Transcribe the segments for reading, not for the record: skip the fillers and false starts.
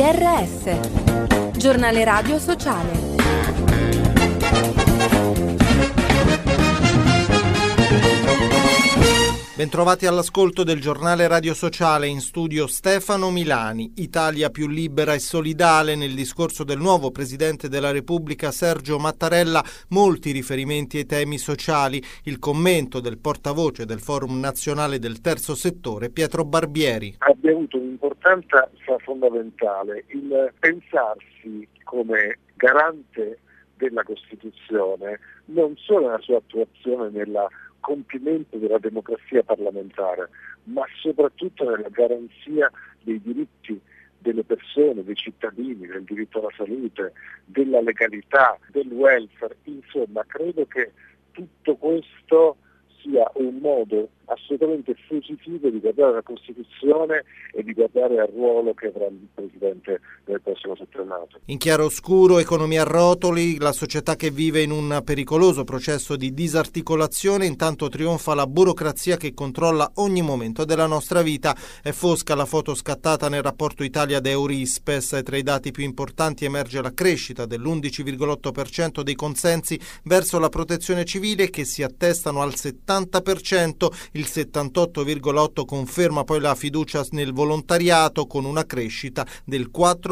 GRS, Giornale Radio Sociale. Bentrovati all'ascolto del Giornale Radio Sociale, in studio Stefano Milani. Italia più libera e solidale. Nel discorso del nuovo Presidente della Repubblica Sergio Mattarella molti riferimenti ai temi sociali. Il commento del portavoce del Forum Nazionale del Terzo Settore Pietro Barbieri. Abbia avuto un'importanza fondamentale il pensarsi come garante della Costituzione non solo nella sua attuazione nella compimento della democrazia parlamentare, ma soprattutto nella garanzia dei diritti delle persone, dei cittadini, del diritto alla salute, della legalità, del welfare. Insomma, credo che tutto questo sia un modo assolutamente positivo di guardare la Costituzione e di guardare al ruolo che avrà il Presidente del prossimo settennato. In chiaroscuro, economia a rotoli, la società che vive in un pericoloso processo di disarticolazione, intanto trionfa la burocrazia che controlla ogni momento della nostra vita. È fosca la foto scattata nel rapporto Italia da Eurispes. Tra i dati più importanti emerge la crescita dell'11,8% dei consensi verso la protezione civile, che si attestano al 70%, il 78,8% conferma poi la fiducia nel volontariato con una crescita del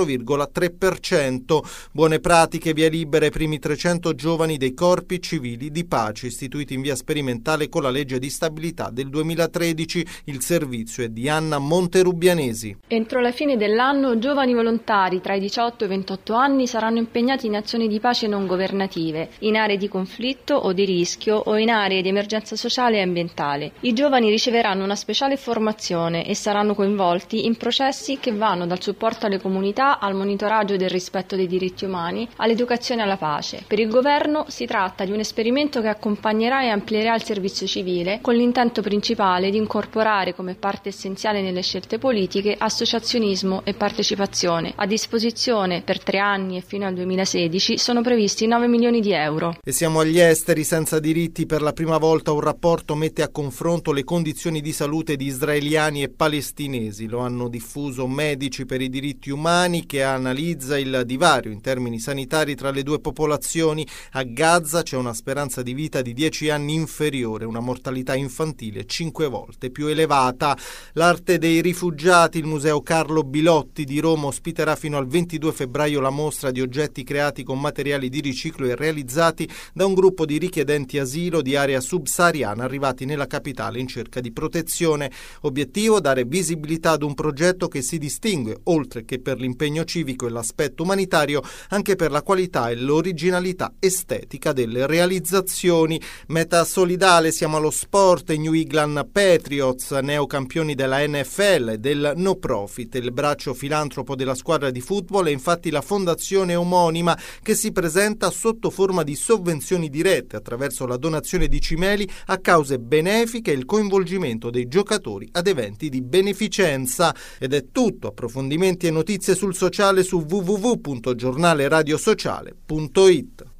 4,3%. Buone pratiche, via libera ai primi 300 giovani dei corpi civili di pace istituiti in via sperimentale con la legge di stabilità del 2013. Il servizio è di Anna Monterubianesi. Entro la fine dell'anno giovani volontari tra i 18 e i 28 anni saranno impegnati in azioni di pace non governative, in aree di conflitto o di rischio o in aree di emergenza sociale e ambientale. I giovani riceveranno una speciale formazione e saranno coinvolti in processi che vanno dal supporto alle comunità al monitoraggio del rispetto dei diritti umani all'educazione alla pace. Per il governo si tratta di un esperimento che accompagnerà e amplierà il servizio civile con l'intento principale di incorporare come parte essenziale nelle scelte politiche associazionismo e partecipazione. A disposizione per 3 anni e fino al 2016 sono previsti 9 milioni di euro. E siamo agli esteri. Senza diritti, per la prima volta un rapporto mette a confronto le condizioni di salute di israeliani e palestinesi. Lo hanno diffuso Medici per i diritti umani, che analizza il divario in termini sanitari tra le due popolazioni. A Gaza c'è una speranza di vita di 10 anni inferiore, una mortalità infantile 5 volte più elevata. L'arte dei rifugiati. Il Museo Carlo Bilotti di Roma ospiterà fino al 22 febbraio la mostra di oggetti creati con materiali di riciclo e realizzati da un gruppo di richiedenti asilo di area subsahariana arrivati nella capitale in cerca di protezione. Obiettivo: dare visibilità ad un progetto che si distingue, oltre che per l'impegno civico e l'aspetto umanitario, anche per la qualità e l'originalità estetica delle realizzazioni. Meta solidale, siamo allo sport. I New England Patriots, neocampioni della NFL e del no profit. Il braccio filantropo della squadra di football è infatti la fondazione omonima, che si presenta sotto forma di sovvenzioni dirette attraverso la donazione di cimeli a cause benefiche e il coinvolgimento dei giocatori ad eventi di beneficenza. Ed è tutto. Approfondimenti e notizie sul sociale su www.giornaleradiosociale.it.